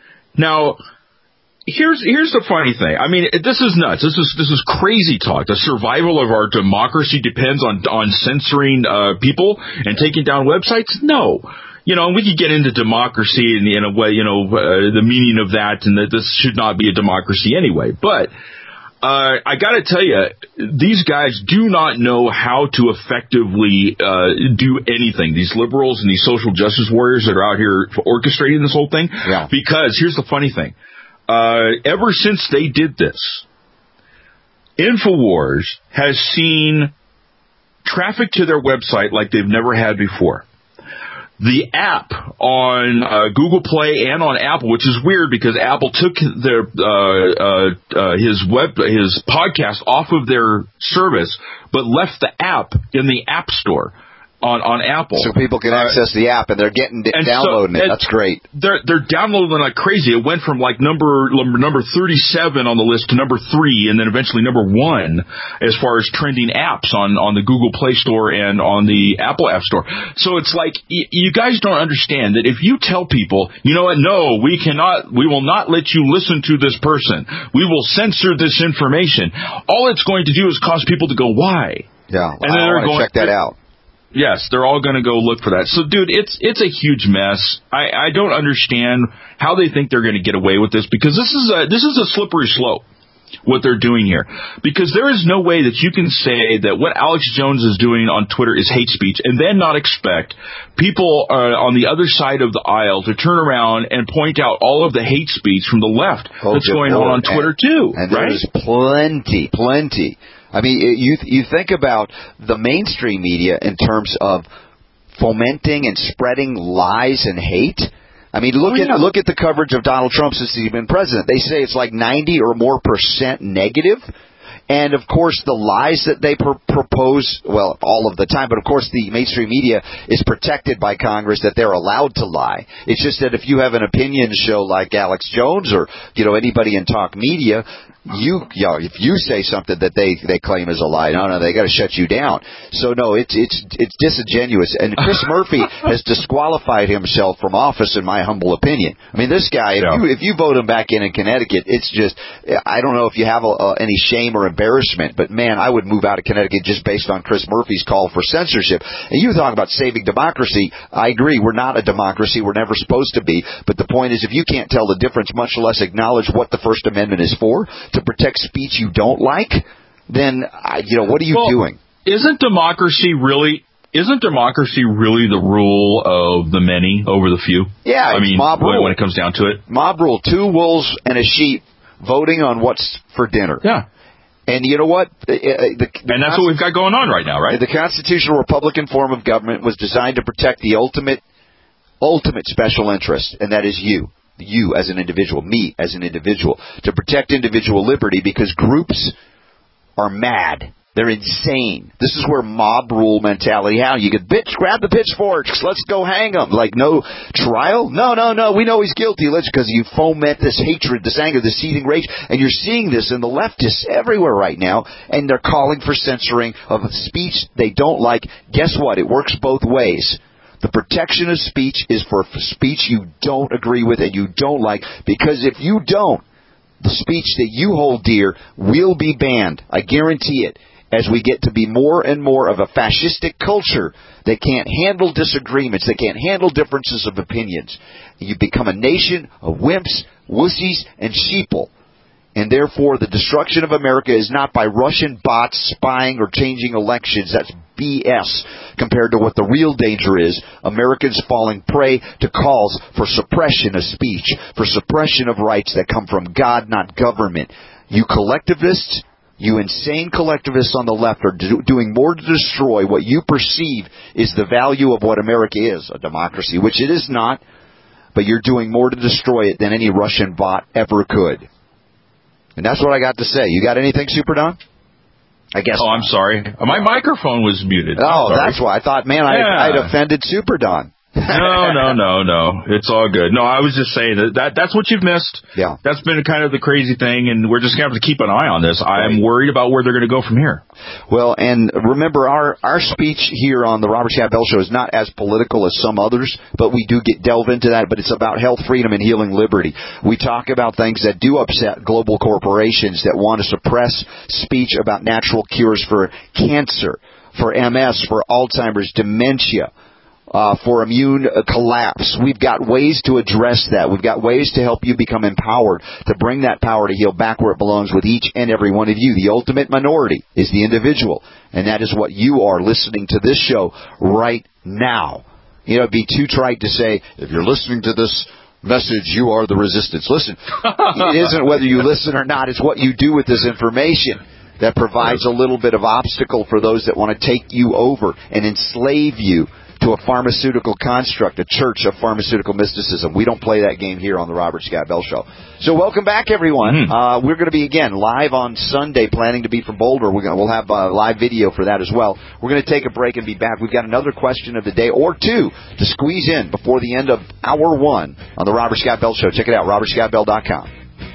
Now, here's here's the funny thing. I mean, this is nuts. This is this is crazy talk. The survival of our democracy depends on on censoring uh, people and taking down websites? No. You know, and we could get into democracy and in a way, you know, uh, the meaning of that, and that this should not be a democracy anyway. But Uh, I got to tell you, these guys do not know how to effectively uh, do anything. These liberals and these social justice warriors that are out here orchestrating this whole thing. Yeah. Because here's the funny thing. Uh, ever since they did this, InfoWars has seen traffic to their website like they've never had before. The app on uh, Google Play and on Apple, which is weird because Apple took their uh, uh, uh, his web his podcast off of their service, but left the app in the App Store on, on Apple, so people can uh, access the app, and they're getting and downloading so, it. That's great. They're they're downloading like crazy. It went from like number number thirty-seven on the list to number three, and then eventually number one as far as trending apps on, on the Google Play Store and on the Apple App Store. So it's like y- you guys don't understand that if you tell people, you know what, no, we cannot, we will not let you listen to this person. We will censor this information. All it's going to do is cause people to go, why? Yeah, well, and then I they're want to check that out. Yes, they're all going to go look for that. So, dude, it's it's a huge mess. I, I don't understand how they think they're going to get away with this because this is a this is a slippery slope, what they're doing here. Because there is no way that you can say that what Alex Jones is doing on Twitter is hate speech and then not expect people uh, on the other side of the aisle to turn around and point out all of the hate speech from the left oh, that's going on on Twitter, and, too. And right? there's plenty, plenty. I mean, you you think about the mainstream media in terms of fomenting and spreading lies and hate. I mean, look oh, yeah. at look at the coverage of Donald Trump since he's been president. They say it's like ninety or more percent negative. And, of course, the lies that they pr- propose, well, all of the time, but, of course, the mainstream media is protected by Congress that they're allowed to lie. It's just that if you have an opinion show like Alex Jones or, you know, anybody in talk media, you, you know, if you say something that they, they claim is a lie, no, no, they got to shut you down. So, no, it's it's it's disingenuous. And Chris Murphy has disqualified himself from office, in my humble opinion. I mean, this guy, if, yeah. you, if you vote him back in in Connecticut, it's just, I don't know if you have a, a, any shame or embarrassment, but, man, I would move out of Connecticut just based on Chris Murphy's call for censorship. And you talk about saving democracy. I agree. We're not a democracy. We're never supposed to be. But the point is, if you can't tell the difference, much less acknowledge what the First Amendment is for, to protect speech you don't like, then, you know, what are you well, doing? Isn't democracy really... Isn't democracy really the rule of the many over the few? Yeah, I it's mean, mob rule. When it comes down to it. Mob rule. Two wolves and a sheep voting on what's for dinner. Yeah. And you know what? The, the, the and that's what we've got going on right now, right? The constitutional Republican form of government was designed to protect the ultimate, ultimate special interest, and that is you. You as an individual, me as an individual, to protect individual liberty because groups are mad They're insane. This is where mob rule mentality, how you get, bitch, grab the pitchforks, let's go hang him. Like, no trial? No, no, no, we know he's guilty. Let's, because you foment this hatred, this anger, this seething rage, and you're seeing this in the leftists everywhere right now, and they're calling for censoring of speech they don't like. Guess what? It works both ways. The protection of speech is for speech you don't agree with and you don't like, because if you don't, the speech that you hold dear will be banned. I guarantee it. As we get to be more and more of a fascistic culture that can't handle disagreements, that can't handle differences of opinions. You become a nation of wimps, wussies, and sheeple. And therefore, the destruction of America is not by Russian bots spying or changing elections. That's B S compared to what the real danger is. Americans falling prey to calls for suppression of speech, for suppression of rights that come from God, not government. You collectivists, you insane collectivists on the left are do- doing more to destroy what you perceive is the value of what America is, a democracy, which it is not, but you're doing more to destroy it than any Russian bot ever could. And that's what I got to say. You got anything, Super Don? I guess. Oh, not. I'm sorry. My microphone was muted. Oh, that's why. I thought, man, yeah. I'd, I'd offended Super Don. no, no, no, no. It's all good. No, I was just saying that, that that's what you've missed. Yeah. That's been kind of the crazy thing, and we're just going to have to keep an eye on this. Right. I'm worried about where they're going to go from here. Well, and remember, our, our speech here on the Robert Scott Bell Show is not as political as some others, but we do get delve into that, but it's about health, freedom, and healing liberty. We talk about things that do upset global corporations that want to suppress speech about natural cures for cancer, for M S, for Alzheimer's, dementia. Uh, for immune uh, collapse. We've got ways to address that. We've got ways to help you become empowered, to bring that power to heal back where it belongs with each and every one of you. The ultimate minority is the individual, and that is what you are listening to this show right now. You know, it'd be too trite to say, if you're listening to this message, you are the resistance. Listen, it isn't whether you listen or not, it's what you do with this information that provides a little bit of obstacle for those that want to take you over and enslave you to a pharmaceutical construct, a church of pharmaceutical mysticism. We don't play that game here on the Robert Scott Bell Show. So welcome back, everyone. Mm-hmm. Uh, we're going to be, again, live on Sunday, planning to be from Boulder. We're gonna, we'll have a live video for that as well. We're going to take a break and be back. We've got another question of the day or two to squeeze in before the end of hour one on the Robert Scott Bell Show. Check it out, robert scott bell dot com.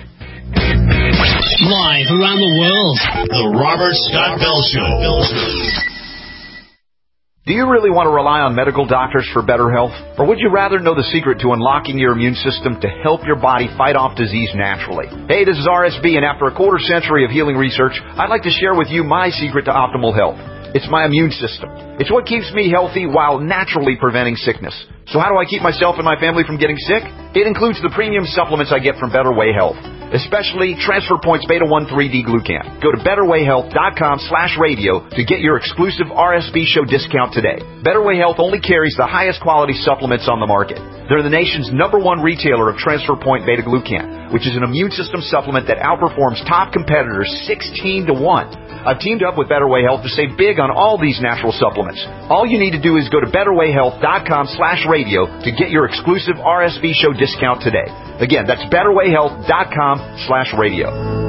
Live around the world, the Robert Scott Bell Show. Do you really want to rely on medical doctors for better health? Or would you rather know the secret to unlocking your immune system to help your body fight off disease naturally? Hey, this is R S B, and after a quarter century of healing research, I'd like to share with you my secret to optimal health. It's my immune system. It's what keeps me healthy while naturally preventing sickness. So how do I keep myself and my family from getting sick? It includes the premium supplements I get from Better Way Health, especially Transfer Points Beta one three D Glucan. Go to betterwayhealth.com slash radio to get your exclusive R S B show discount today. Better Way Health only carries the highest quality supplements on the market. They're the nation's number one retailer of Transfer Point Beta Glucan, which is an immune system supplement that outperforms top competitors sixteen to one. I've teamed up with Better Way Health to save big on all these natural supplements. All you need to do is go to betterwayhealth.com slash radio to get your exclusive R S B show discount today. Again, that's betterwayhealth.com slash radio.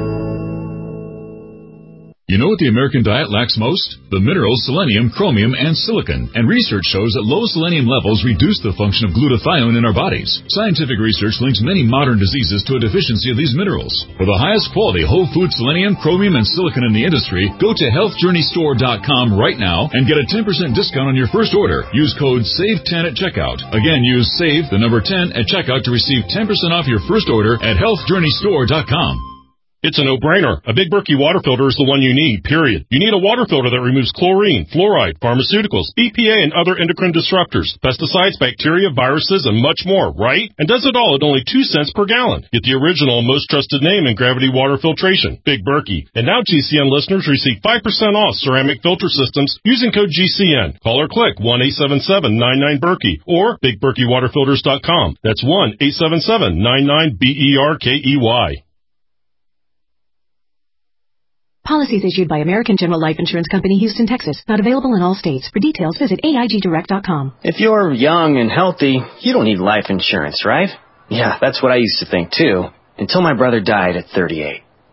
You know what the American diet lacks most? The minerals selenium, chromium, and silicon. And research shows that low selenium levels reduce the function of glutathione in our bodies. Scientific research links many modern diseases to a deficiency of these minerals. For the highest quality whole food selenium, chromium, and silicon in the industry, go to health journey store dot com right now and get a ten percent discount on your first order. Use code save ten at checkout. Again, use SAVE, the number ten, at checkout to receive ten percent off your first order at health journey store dot com. It's a no-brainer. A Big Berkey water filter is the one you need, period. You need a water filter that removes chlorine, fluoride, pharmaceuticals, B P A, and other endocrine disruptors, pesticides, bacteria, viruses, and much more, right? And does it all at only two cents per gallon. Get the original and most trusted name in gravity water filtration, Big Berkey. And now G C N listeners receive five percent off ceramic filter systems using code G C N. Call or click one eight seven seven nine nine Berkey or big berkey water filters dot com. That's one eight seven seven nine nine B E R K E Y. Policies issued by American General Life Insurance Company, Houston, Texas. Not available in all states. For details, visit A I G direct dot com. If you're young and healthy, you don't need life insurance, right? Yeah, that's what I used to think, too. Until my brother died at thirty-eight.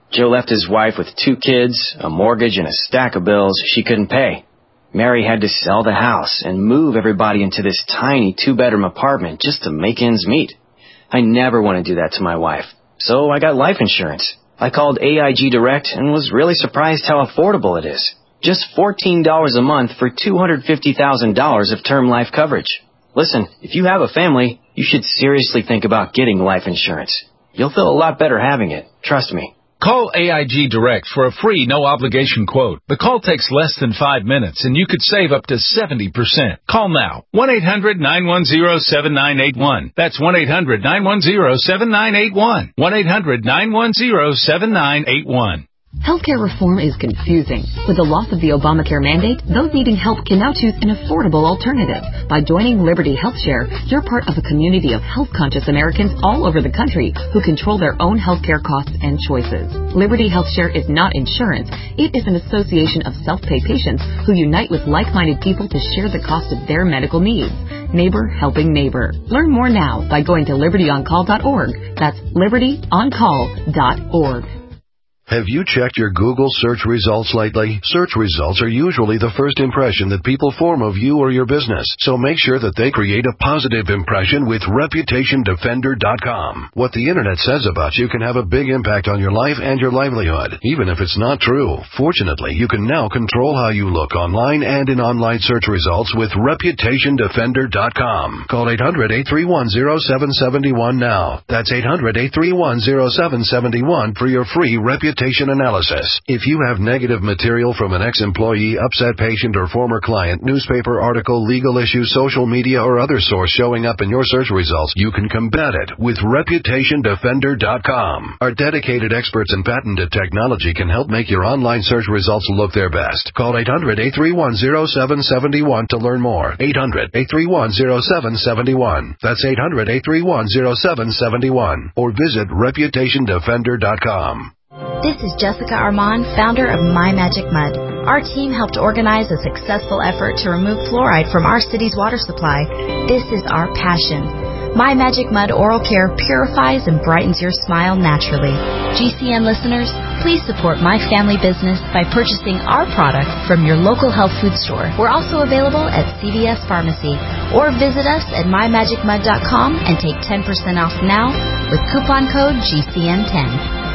Joe left his wife with two kids, a mortgage, and a stack of bills she couldn't pay. Mary had to sell the house and move everybody into this tiny two-bedroom apartment just to make ends meet. I never want to do that to my wife, so I got life insurance. I called A I G Direct and was really surprised how affordable it is. Just fourteen dollars a month for two hundred fifty thousand dollars of term life coverage. Listen, if you have a family, you should seriously think about getting life insurance. You'll feel a lot better having it, trust me. Call A I G Direct for a free, no-obligation quote. The call takes less than five minutes, and you could save up to seventy percent. Call now. one eight hundred nine one zero seven nine eight one. That's one eight hundred nine one zero seven nine eight one. one eight hundred nine one zero seven nine eight one. Healthcare reform is confusing. With the loss of the Obamacare mandate, those needing help can now choose an affordable alternative. By joining Liberty HealthShare, you're part of a community of health-conscious Americans all over the country who control their own healthcare costs and choices. Liberty HealthShare is not insurance. It is an association of self-pay patients who unite with like-minded people to share the cost of their medical needs. Neighbor helping neighbor. Learn more now by going to liberty on call dot org. That's liberty on call dot org. Have you checked your Google search results lately? Search results are usually the first impression that people form of you or your business, so make sure that they create a positive impression with reputation defender dot com. What the internet says about you can have a big impact on your life and your livelihood, even if it's not true. Fortunately, you can now control how you look online and in online search results with reputation defender dot com. Call eight hundred eight three one zero seven seven one now. That's eight hundred eight three one zero seven seven one for your free reputation analysis. If you have negative material from an ex-employee, upset patient, or former client, newspaper article, legal issue, social media, or other source showing up in your search results, you can combat it with reputation defender dot com. Our dedicated experts in patented technology can help make your online search results look their best. Call eight hundred eight three one zero seven seven one to learn more. eight hundred eight three one zero seven seven one. That's eight hundred eight three one zero seven seven one. Or visit reputation defender dot com. This is Jessica Armand, founder of My Magic Mud. Our team helped organize a successful effort to remove fluoride from our city's water supply. This is our passion. My Magic Mud Oral Care purifies and brightens your smile naturally. G C N listeners, please support my family business by purchasing our product from your local health food store. We're also available at C V S Pharmacy. Or visit us at my magic mud dot com and take ten percent off now with coupon code G C N ten.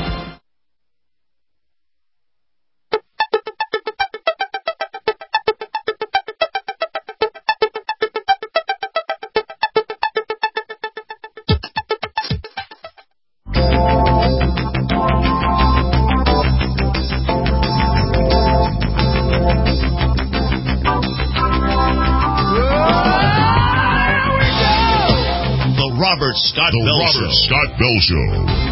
Scott Bell Show. Scott Bell Show.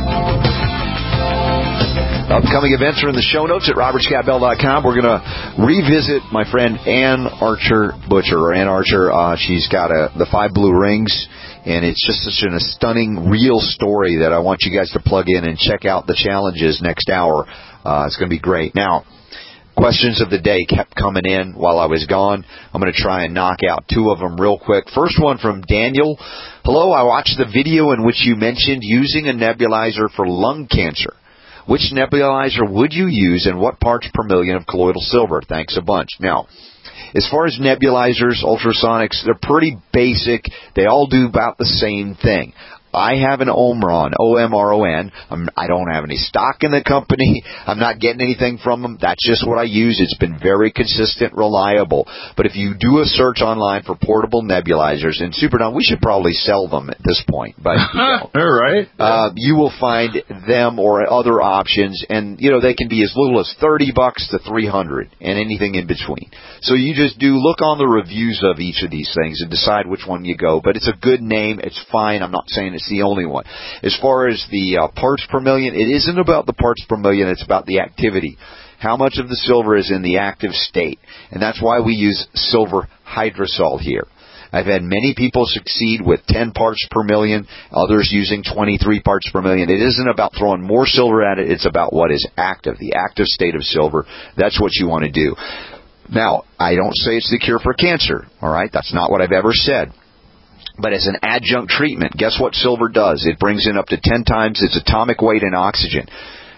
Upcoming events are in the show notes at robert scott bell dot com. We're going to revisit my friend Ann Archer Butcher, or Ann Archer. Uh, she's got a, the five blue rings, and it's just such an, a stunning, real story that I want you guys to plug in and check out the challenges next hour. Uh, it's going to be great. Now, questions of the day kept coming in while I was gone. I'm going to try and knock out two of them real quick. First one from Daniel. Hello, I watched the video in which you mentioned using a nebulizer for lung cancer. Which nebulizer would you use and what parts per million of colloidal silver? Thanks a bunch. Now, as far as nebulizers, ultrasonics, they're pretty basic. They all do about the same thing. I have an Omron, O M R O N. I'm, I don't have any stock in the company. I'm not getting anything from them. That's just what I use. It's been very consistent, reliable. But if you do a search online for portable nebulizers, and Superdome, we should probably sell them at this point. But you know, all right, uh, you will find them or other options, and you know they can be as little as thirty bucks to three hundred, and anything in between. So you just do look on the reviews of each of these things and decide which one you go. But it's a good name. It's fine. I'm not saying it's the only one. As far as the uh, parts per million, it isn't about the parts per million. It's about the activity. How much of the silver is in the active state? And that's why we use silver hydrosol here. I've had many people succeed with ten parts per million, others using twenty-three parts per million. It isn't about throwing more silver at it. It's about what is active, the active state of silver. That's what you want to do. Now, I don't say it's the cure for cancer, all right? That's not what I've ever said. But as an adjunct treatment, guess what silver does? It brings in up to ten times its atomic weight in oxygen.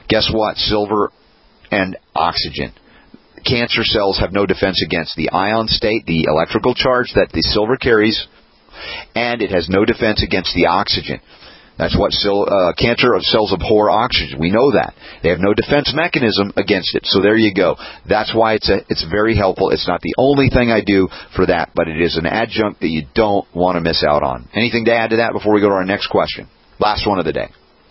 Guess what? Silver and oxygen. Cancer cells have no defense against the ion state, the electrical charge that the silver carries, and it has no defense against the oxygen. That's what sil- uh, cancer cells abhor oxygen. We know that. They have no defense mechanism against it. So there you go. That's why it's a, it's very helpful. It's not the only thing I do for that, but it is an adjunct that you don't want to miss out on. Anything to add to that before we go to our next question? Last one of the day.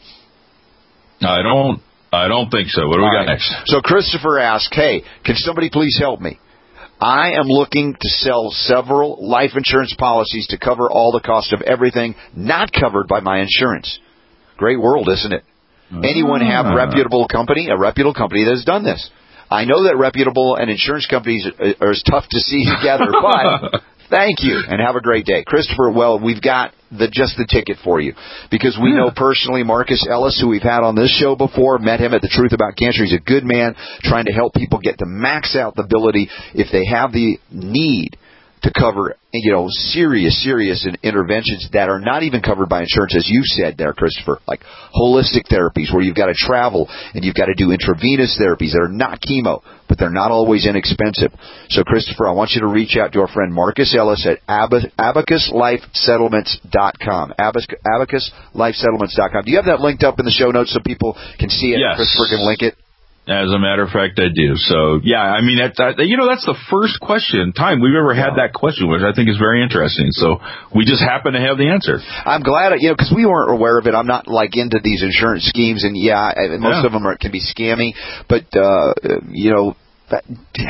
I don't I don't think so. What do we All got right. next? So Christopher asked, hey, can somebody please help me? I am looking to sell several life insurance policies to cover all the cost of everything not covered by my insurance. Great world, isn't it? Ah. Anyone have a reputable company, a reputable company that has done this? I know that reputable and insurance companies are, are as tough to see together, but thank you, and have a great day. Christopher, well, we've got the just the ticket for you, because we yeah. know personally Marcus Ellis, who we've had on this show before, met him at The Truth About Cancer. He's a good man trying to help people get to max out the ability if they have the need to cover, you know, serious, serious interventions that are not even covered by insurance, as you said there, Christopher, like holistic therapies where you've got to travel and you've got to do intravenous therapies that are not chemo, but they're not always inexpensive. So, Christopher, I want you to reach out to our friend Marcus Ellis at abacus life settlements dot com. abacus life settlements dot com. Do you have that linked up in the show notes so people can see it? Yes. Christopher can link it. As a matter of fact, I do. So, yeah, I mean, that, that, you know, that's the first question, time we've ever had that question, which I think is very interesting. So we just happen to have the answer. I'm glad, you know, because we weren't aware of it. I'm not, like, into these insurance schemes, and, yeah, most yeah. of them are, can be scammy. But, uh, you know, that,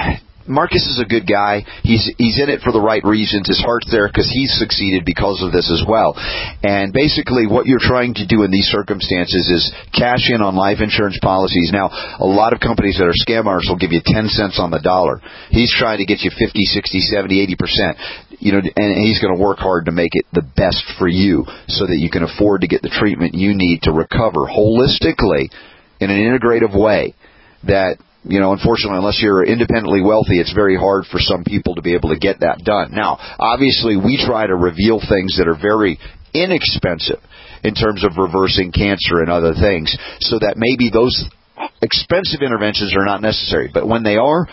Marcus is a good guy. He's he's in it for the right reasons. His heart's there because he's succeeded because of this as well. And basically what you're trying to do in these circumstances is cash in on life insurance policies. Now, a lot of companies that are scam artists will give you ten cents on the dollar. He's trying to get you fifty, sixty, seventy, eighty percent. You know, and he's going to work hard to make it the best for you so that you can afford to get the treatment you need to recover holistically in an integrative way that, you know, unfortunately, unless you're independently wealthy, it's very hard for some people to be able to get that done. Now, obviously, we try to reveal things that are very inexpensive in terms of reversing cancer and other things, so that maybe those expensive interventions are not necessary. But when they are,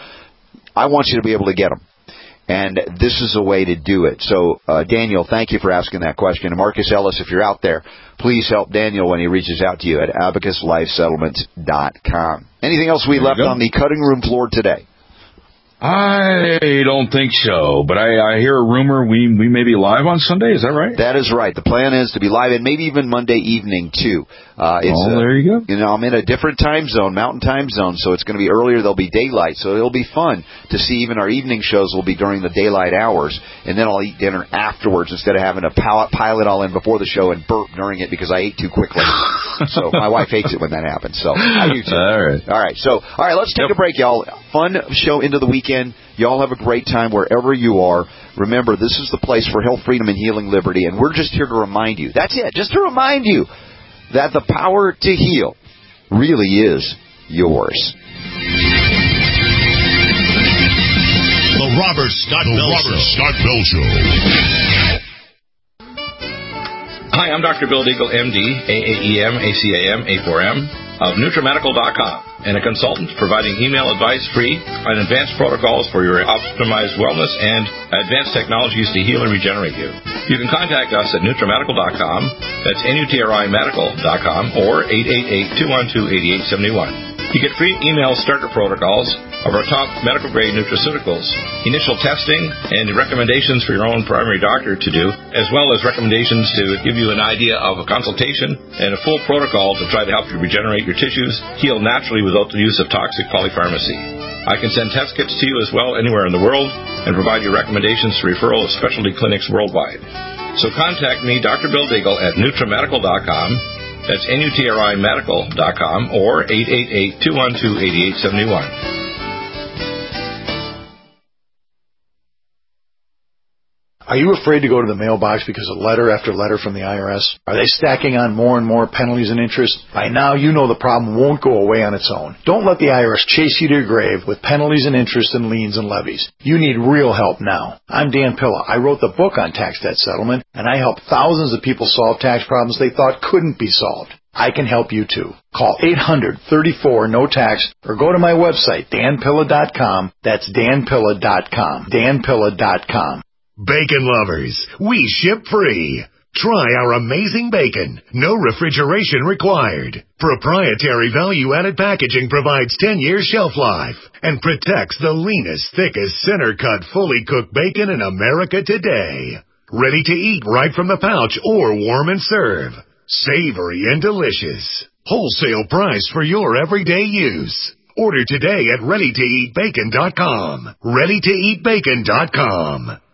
I want you to be able to get them. And this is a way to do it. So, uh, Daniel, thank you for asking that question. And Marcus Ellis, if you're out there, please help Daniel when he reaches out to you at abacus life settlements dot com. Anything else we left go. on the cutting room floor today? I don't think so, but I, I hear a rumor we, we may be live on Sunday. Is that right? That is right. The plan is to be live, and maybe even Monday evening, too. Uh, it's, oh, there you go. Uh, you know, I'm in a different time zone, mountain time zone, so it's going to be earlier. There'll be daylight, so it'll be fun to see. Even our evening shows will be during the daylight hours, and then I'll eat dinner afterwards instead of having to pile it all in before the show and burp during it because I ate too quickly. So my wife hates it when that happens. So I do too. All right. All right. So, all right, let's take yep. a break, y'all. Fun show into the weekend. Y'all have a great time wherever you are. Remember, this is the place for health, freedom, and healing liberty, and we're just here to remind you. That's it. Just to remind you that the power to heal really is yours. The Robert Scott the Bell Robert Show. Scott Bell Show. Hi, I'm Doctor Bill Deagle, M D, A A E M, A C A M, A four M, of NutriMedical dot com, and a consultant providing email advice free on advanced protocols for your optimized wellness and advanced technologies to heal and regenerate you. You can contact us at NutriMedical dot com, that's N U T R I Medical dot com, or eight eight eight, two one two, eight eight seven one. You get free email starter protocols of our top medical-grade nutraceuticals, initial testing, and recommendations for your own primary doctor to do, as well as recommendations to give you an idea of a consultation and a full protocol to try to help you regenerate your tissues, heal naturally without the use of toxic polypharmacy. I can send test kits to you as well anywhere in the world and provide you recommendations to referral of specialty clinics worldwide. So contact me, Doctor Bill Deagle, at NutriMedical dot com. That's N U T R I Medical dot com, or eight eight eight, two one two, eight eight seven one. Are you afraid to go to the mailbox because of letter after letter from the I R S? Are they stacking on more and more penalties and interest? By now, you know the problem won't go away on its own. Don't let the I R S chase you to your grave with penalties and interest and liens and levies. You need real help now. I'm Dan Pilla. I wrote the book on tax debt settlement, and I help thousands of people solve tax problems they thought couldn't be solved. I can help you too. Call eight hundred, thirty-four, no tax or go to my website, dan pilla dot com. That's dan pilla dot com. dan pilla dot com. Bacon lovers, we ship free. Try our amazing bacon. No refrigeration required. Proprietary value-added packaging provides ten years shelf life and protects the leanest, thickest, center-cut, fully cooked bacon in America today. Ready to eat right from the pouch or warm and serve. Savory and delicious. Wholesale price for your everyday use. Order today at ready to eat bacon dot com. ready to eat bacon dot com.